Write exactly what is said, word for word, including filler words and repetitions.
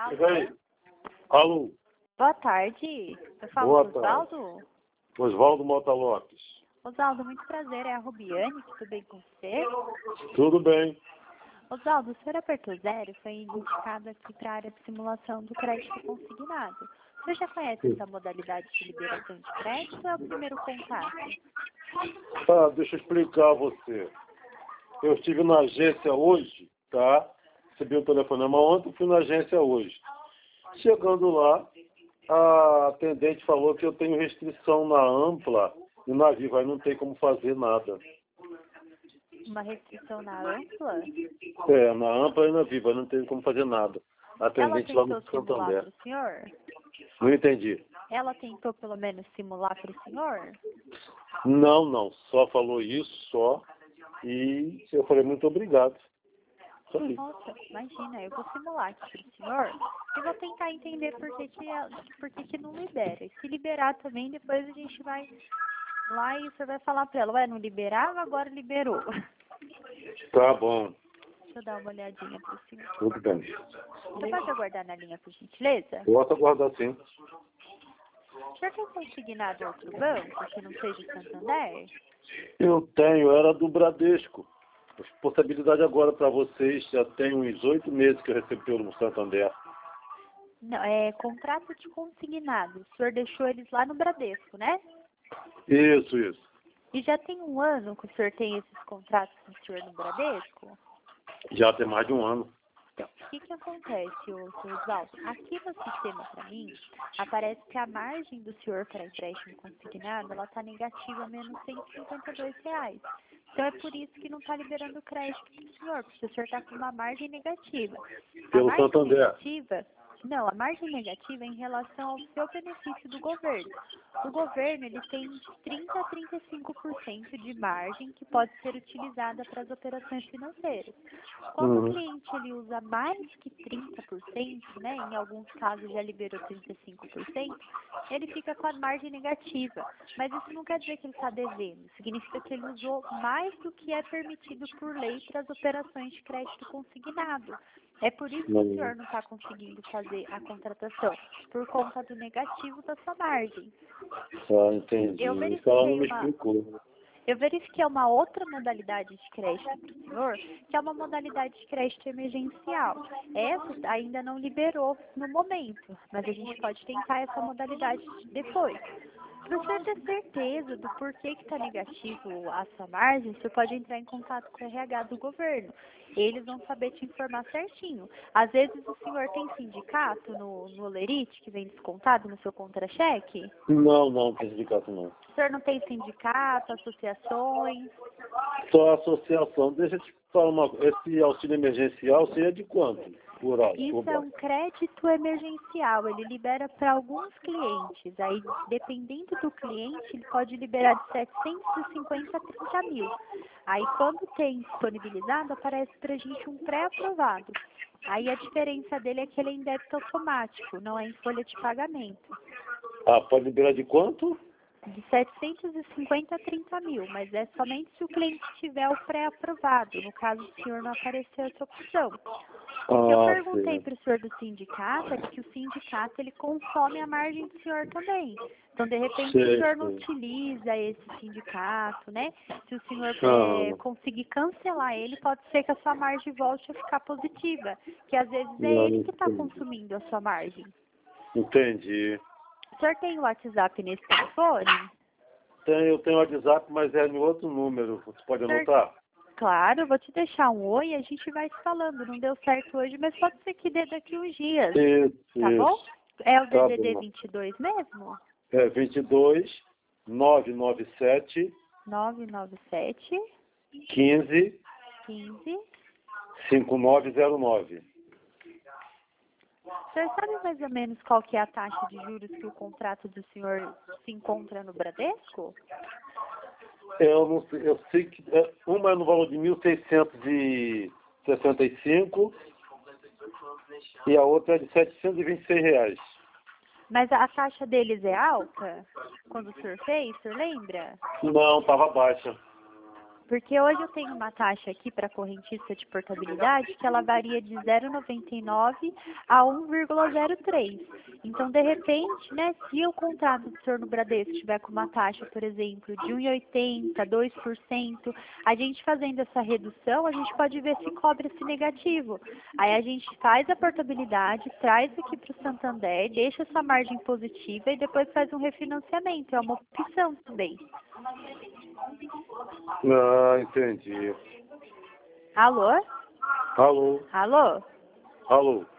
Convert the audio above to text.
Chega aí. Alô. Boa tarde. Eu falo Boa com o tarde. Osvaldo. Osvaldo Mota Lopes. Osvaldo, muito prazer. É a Rubiane, tudo bem com você? Tudo bem. Osvaldo, o senhor apertou zero e foi indicado aqui para a área de simulação do crédito consignado. Você já conhece Sim. essa modalidade de liberação de crédito ou é o primeiro contato? Tá, deixa eu explicar a você. Eu estive na agência hoje, tá? Recebi um telefonema ontem, fui na agência hoje. Chegando lá, a atendente falou que eu tenho restrição na Ampla e na Viva, aí não tem como fazer nada. Uma restrição na ampla? É, na Ampla e na Viva, não tem como fazer nada. A Ela atendente lá tentou no simular Santander. para o senhor? Não entendi. Ela tentou pelo menos simular para o senhor? Não, não. Só falou isso, só. E eu falei, muito obrigado. Só isso. Nossa, imagina, eu vou simular aqui para o senhor e vou tentar entender por que, que, ela- por que, que não libera. E se liberar também, depois a gente vai lá e você vai falar para ela, ué, não liberava, agora liberou. Tá bom. Deixa eu dar uma olhadinha para o senhor. Tudo bem. Você pode aguardar na linha, por gentileza? Posso aguardar sim. O senhor tem consignado outro banco que não seja o Santander? Eu tenho, era do Bradesco. Responsabilidade agora para vocês, já tem uns oito meses que eu recebi pelo Santander. Não, é contrato de consignado. O senhor deixou eles lá no Bradesco, né? Isso, isso. E já tem um ano que o senhor tem esses contratos com o senhor no Bradesco? Já tem mais de um ano. Então, o que que acontece, ô, senhor Osvaldo? Aqui no sistema, para mim, aparece que a margem do senhor para empréstimo consignado, ela está negativa, menos cento e cinquenta e dois reais. Então, é por isso que não está liberando crédito para o senhor, porque o senhor está com uma margem negativa. A Pelo margem Santander. negativa, não, a margem negativa é em relação ao seu benefício do governo. O governo, ele tem de trinta a trinta e cinco por cento de margem que pode ser utilizada para as operações financeiras. Quando o Uhum. cliente ele usa mais que trinta por cento, né, em alguns casos já liberou trinta e cinco por cento, ele fica com a margem negativa. Mas isso não quer dizer que ele está devendo, significa que ele usou mais do que é permitido por lei para as operações de crédito consignado. É por isso que o Uhum. senhor não está conseguindo fazer a contratação, por conta do negativo da sua margem. Ah, entendi. Eu Isso ela não verifiquei me uma, explicou. eu verifiquei uma outra modalidade de crédito para o senhor, que é uma modalidade de crédito emergencial. Essa ainda não liberou no momento, mas a gente pode tentar essa modalidade depois. Para o senhor ter certeza do porquê que está negativo a sua margem, o senhor pode entrar em contato com o R H do governo. Eles vão saber te informar certinho. Às vezes o senhor tem sindicato no, no Olerite, que vem descontado no seu contra-cheque? Não, não, não tem sindicato não. O senhor não tem sindicato, associações? Só a associação. Deixa eu te falar uma coisa. Esse auxílio emergencial seria de quanto? Por hora? Isso Por é hora? um crédito emergencial, ele libera para alguns clientes. Aí, dependendo do cliente, ele pode liberar de setecentos e cinquenta a trinta mil. Aí, quando tem disponibilizado, aparece para a gente um pré-aprovado. Aí, a diferença dele é que ele é em débito automático, não é em folha de pagamento. Ah, pode liberar de quanto? De setecentos e cinquenta a trinta mil, mas é somente se o cliente tiver o pré-aprovado. No caso, o senhor não apareceu essa opção. O que eu Ah, perguntei sei. para o senhor do sindicato é que o sindicato ele consome a margem do senhor também. Então, de repente, se o Sei, senhor não sei. utiliza esse sindicato, né? Se o senhor Ah, eh, conseguir cancelar ele, pode ser que a sua margem volte a ficar positiva. Que às vezes é não ele que está entendi. consumindo a sua margem. Entendi. O senhor tem o WhatsApp nesse telefone? Tem, eu tenho WhatsApp, mas é em outro número. Você pode O senhor anotar? Claro, eu vou te deixar um oi e a gente vai se falando. Não deu certo hoje, mas pode ser que dê daqui uns dias, Isso, tá bom? isso. É o Tá D D D bom. vinte e dois mesmo? É vinte e dois, novecentos e noventa e sete, nove nove sete, quinze, quinze. cinquenta e nove zero nove. O senhor sabe mais ou menos qual que é a taxa de juros que o contrato do senhor se encontra no Bradesco? Eu não sei, eu sei que é, uma é no valor de mil seiscentos e sessenta e cinco e a outra é de setecentos e vinte e seis reais. Mas a taxa deles é alta? Quando o senhor fez, o senhor lembra? Não, estava baixa. Porque hoje eu tenho uma taxa aqui para correntista de portabilidade que ela varia de zero vírgula noventa e nove a um vírgula zero três. Então, de repente, né, se o contrato do senhor no Bradesco estiver com uma taxa, por exemplo, de um vírgula oitenta, dois por cento, a gente fazendo essa redução, a gente pode ver se cobre esse negativo. Aí a gente faz a portabilidade, traz aqui para o Santander, deixa essa margem positiva e depois faz um refinanciamento. É uma opção também. Ah, entendi. Alô? Alô? Alô? Alô?